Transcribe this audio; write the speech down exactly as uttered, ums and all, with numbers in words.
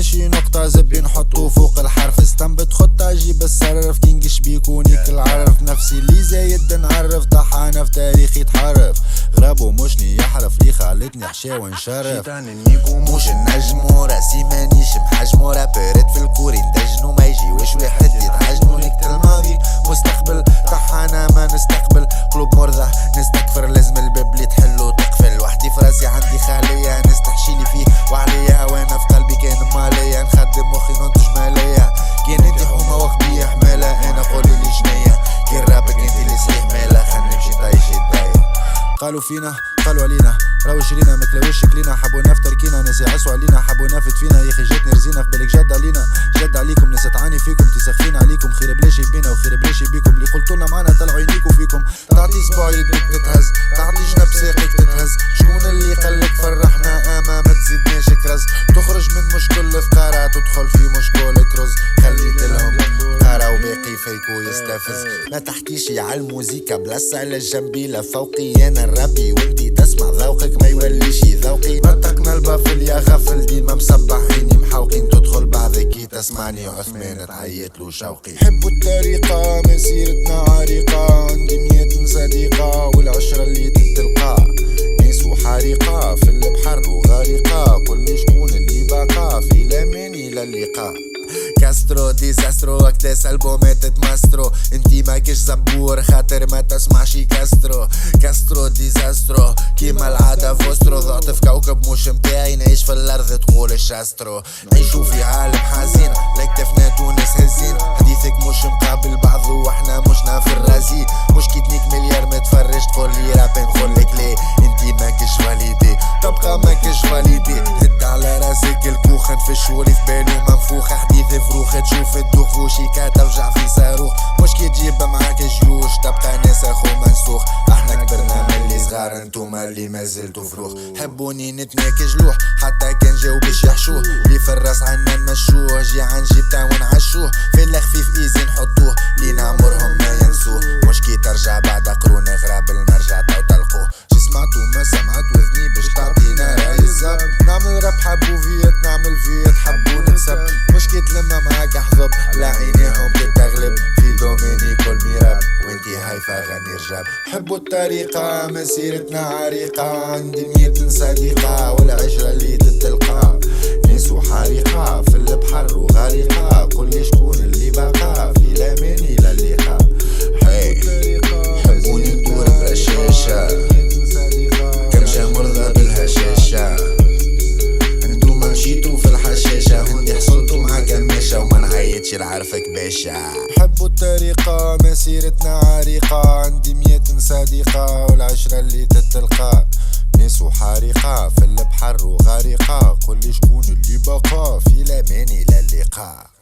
ماشي نقطة زبي نحطو فوق الحرف استنبت خطة جيب السرف كينقش بيكونيك العرف نفسي اللي زايد نعرف طحانة في تاريخي تحرف غرابو مشني يحرف لي خالتني حشاوة نشرف مش النجمو راسي مانيش محجمو رابرت في الكوري ندجنو ما يجيوش واحد يتعجنو نكتل الماضي مستقبل طحانة ما نستقبل قلوب مرضى نستكفر لازم الباب اللي تحلو تقفل وحدي في راسي عندي خالية نستحشيلي فيه وعليا وانا في قلبي كان مالية نخدم مخي ننتج مالية كي ندي حومة وقبية حمالة انا قولي لي جنية كي رابك انت اللي صحيح مالة خلي نمشي طايش يدايا قالوا فينا قالوا علينا راهو شرينا مكلاوش شكلينا حبونا في تركينا ناس يعسوا علينا حبونا في فينا يا اخي جاتني رزينا في بالك جد علينا جد عليكم ناس تعاني فيكم تسخين عليكم خير بلاش يبينا وخير بلاش يبيكم اللي قلتولنا معانا طلعوا ينيكوا فيكم تعطي صباع يدك تتهز تعطي جنب ساقك تتهز شكون اللي قالك فرحنا اما ما تزيدناش كرز تخرج من مشكل فقارة تدخل في مشكل كرز خليت لهم قارة وباقي فيكو يستفز ما تحكيش على الموزيكا بلاصة على جنبي لا فوقي انا الربي وانتي تسمع ذوقك ما يوليش ذوقي نطقنا البافل يا غفل ديما مصبحيني محوقين تدخل بعضك كي تسمعني عثمان تعيط له شوقي حبوا الطريقة مسيرتنا عريقة عندي مية صديقة والعشرة اللي تتلقى ناس وحريقة في البحر وغارقة كل شكون اللي بقى في الامان الى اللقاء كاسترو ديزاسترو اكتاس البومات تماسترو انتي ماكش زبور خاطر ما تسمعش كاسترو كاسترو ديزاسترو كيما العادة فوسترو ضعت في كوكب مش متاعي نعيش في الارض تقول الشاسترو نعيشو في عالم حزين لاكتفنا تونس هزين حديثك مش مقابل بعض واحنا مشنا في الرازي مش كي تنيك مليار ما تفرج تقول لي رابي نقولك ليه انتي ماكش فاليدي تبقى ماكش فاليدي هد على راسك الكوخ نفش ولي في بالي منفوخ حديث فروخ تشوف تدوخ فوشيكا توجع في صاروخ مش كي تجيب معاك جيوش تبقى ناس اخو منسوخ احنا كبرنا من اللي صغار انتوما اللي مازلتو فروخ حبوني نتناك جلوح حتى كان جاو باش يحشوه اللي في الراس عنا نمشوه جي عن جيبتا ونعشوه في الخفيف ايزي نحطوه لينا عمرهم ما ينسوه مش كي ترجع بعد قرون غراب المرجع تو تلقوه شي سمعتو ما سمعت وذني باش تعطينا راي الزب نعمل راب حبو فيت نعمل فيت حبو نكسب مش كي تلمى معاك حظب لا عينيهم تتغلب في دوميني كل ميراب وانتي هايفا غني رجاب حبوا الطريقة مسيرتنا عريقة عندي مية صديقة والعشرة اللي تتلقى ناس وحريقة في البحر وغارقة كل شكون اللي بقى في الامان الى اللقاء هاي حبوني ندور برشاشة كمشة مرضى بالهشاشة انتوما مشيتو في الحشاشة هندي حصلتو مع كماشة وما نعيطش لعرفك باشا حبوا الطريقة مسيرتنا عريقة عندي مية صديقة والعشرة اللي تتلقى ناس وحريقة في البحر وغارقة كل شكون اللي بقى في الامان الى اللقاء